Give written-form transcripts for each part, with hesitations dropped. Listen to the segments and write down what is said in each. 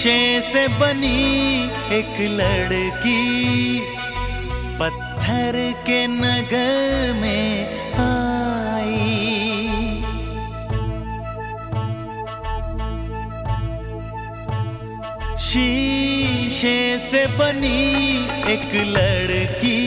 शीशे से बनी एक लड़की पत्थर के नगर में आई। शीशे से बनी एक लड़की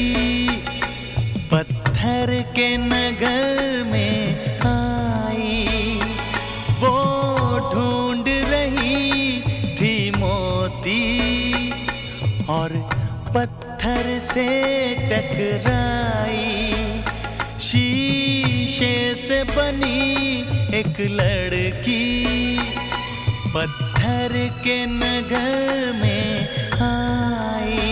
पत्थर के नगर में आई। वो ढूंढ रही थी मोती और पत्थर से टकराई। शीशे से बनी एक लड़की पत्थर के नगर में आई।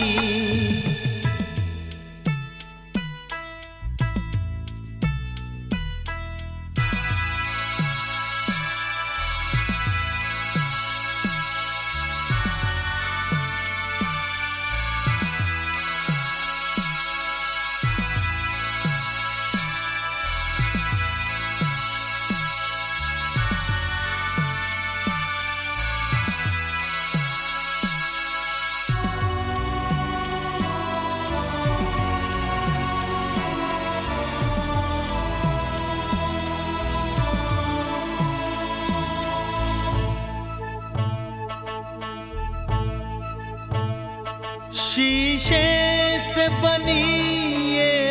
शीशे से बनी ये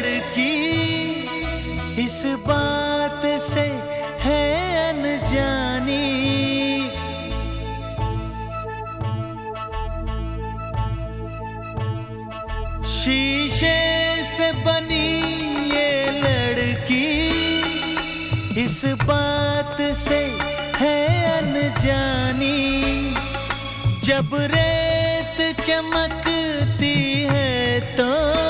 लड़की इस बात से है अनजानी। शीशे से बनी ये लड़की इस बात से है अनजानी। जब रेत चमकती है तो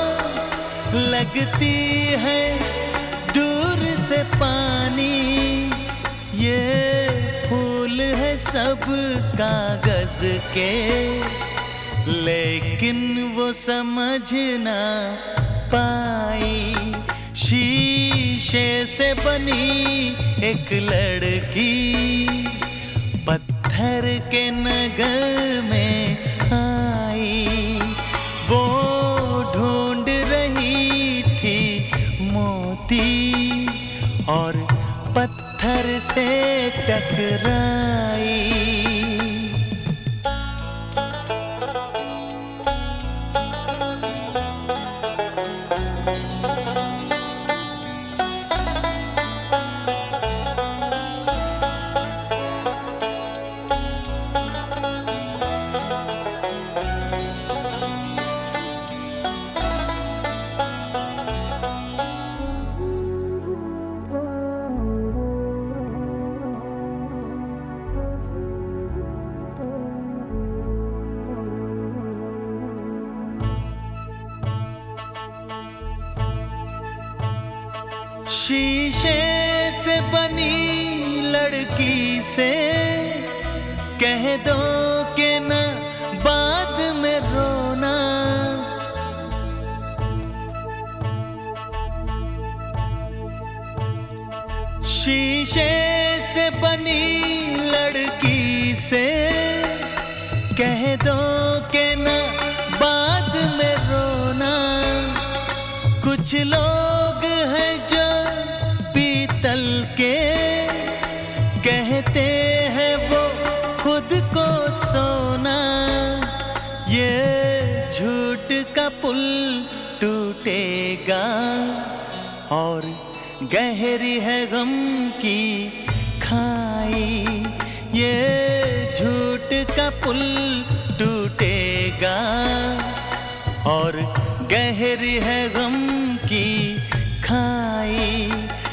लगती है दूर से पानी। ये फूल है सब कागज के लेकिन वो समझ ना पाई। शीशे से बनी एक लड़की पत्थर के नगर में आई। वो ढूंढ रही थी मोती और पत्थर से टकराई। शीशे से बनी लड़की से कह दो कि न बाद में रोना। शीशे से बनी लड़की से कह दो कि न बाद में रोना। कुछ लोग हैं जो पीतल के कहते हैं वो खुद को सोना। ये झूठ का पुल टूटेगा और गहरी है गम की खाई। ये झूठ का पुल टूटेगा और गहरी है गम की खाई।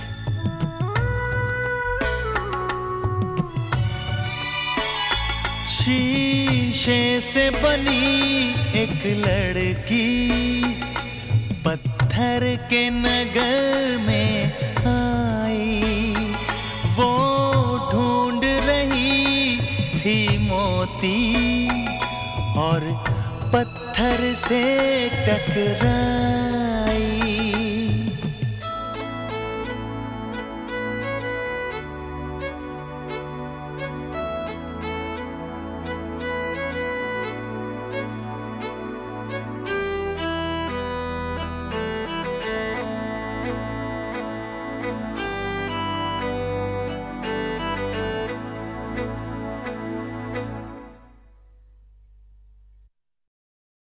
शीशे से बनी एक लड़की पत्थर के नगर में आई। वो ढूंढ रही थी मोती और पत्थर से टकराई।